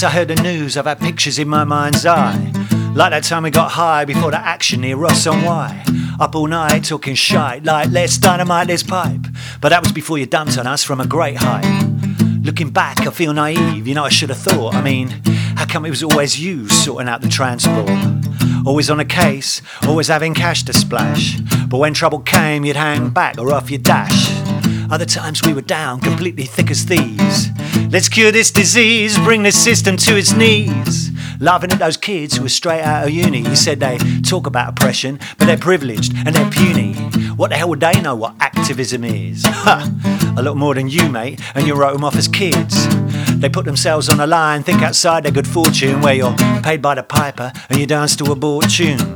Since I heard the news, I've had pictures in my mind's eye. Like that time we got high before the action near Ross on Y. Up all night talking shite like let's dynamite this pipe. But that was before you dumped on us from a great height. Looking back, I feel naive, you know I should have thought. I mean, how come it was always you sorting out the transport? Always on a case, always having cash to splash. But when trouble came, you'd hang back or off your dash. Other times we were down, completely thick as thieves. Let's cure this disease, bring this system to its knees. Laughing at those kids who were straight out of uni. You said they talk about oppression, but they're privileged and they're puny. What the hell would they know what activism is? Ha! A lot more than you, mate, and you wrote them off as kids. They put themselves on the line, think outside their good fortune, where you're paid by the piper and you dance to a bored tune.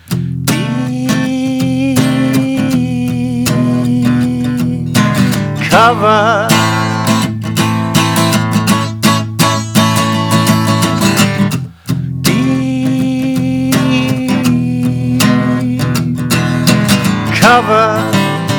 Cover. Cover.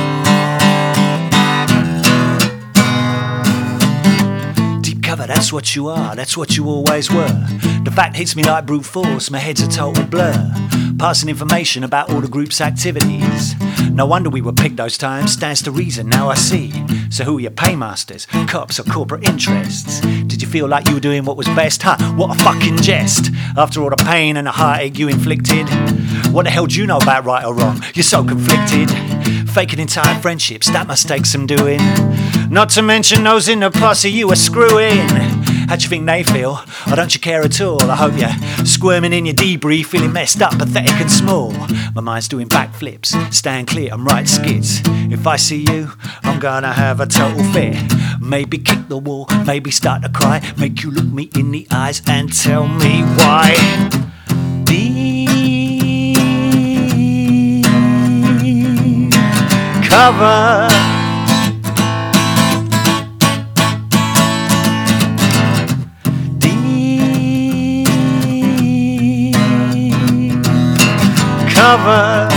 Deep cover, that's what you are, that's what you always were. The fact hits me like brute force, my head's a total blur. Passing information about all the group's activities. No wonder we were picked those times, stands to reason, now I see. So who are your paymasters, cops or corporate interests? Did you feel like you were doing what was best? Huh, what a fucking jest. After all the pain and the heartache you inflicted. What the hell do you know about right or wrong? You're so conflicted. Faking entire friendships, that must take some doing. Not to mention those in the posse you were screwing. How'd you think they feel? Or don't you care at all? I hope you're squirming in your debris, feeling messed up, pathetic and small. My mind's doing backflips, stand clear, I'm right skits. If I see you, I'm gonna have a total fit. Maybe kick the wall, maybe start to cry. Make you look me in the eyes and tell me why. Cover. Cover.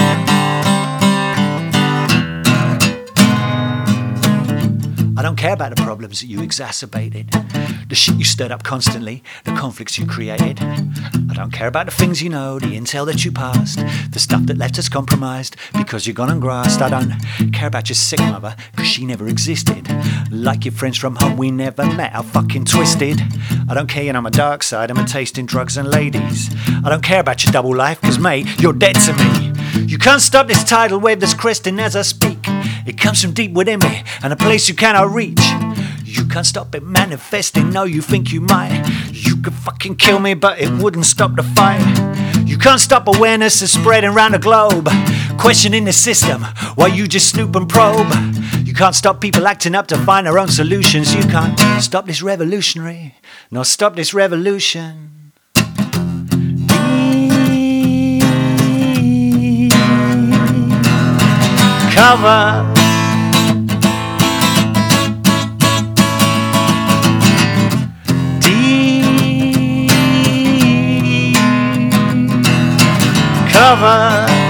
I don't care about the problems that you exacerbated, the shit you stirred up constantly, the conflicts you created. I don't care about the things you know, the intel that you passed, the stuff that left us compromised because you're gone and grassed. I don't care about your sick mother, cause she never existed. Like your friends from home, we never met, how fucking twisted. I don't care, you know my dark side, I'm a taste in drugs and ladies. I don't care about your double life, cause mate, you're dead to me. You can't stop this tidal wave that's cresting as I speak. It comes from deep within me, and a place you cannot reach. You can't stop it manifesting, no you think you might. You could fucking kill me, but it wouldn't stop the fight. You can't stop awareness is spreading around the globe, questioning the system while you just snoop and probe. You can't stop people acting up to find their own solutions. You can't stop this revolutionary, nor stop this revolution. Cover. Cover.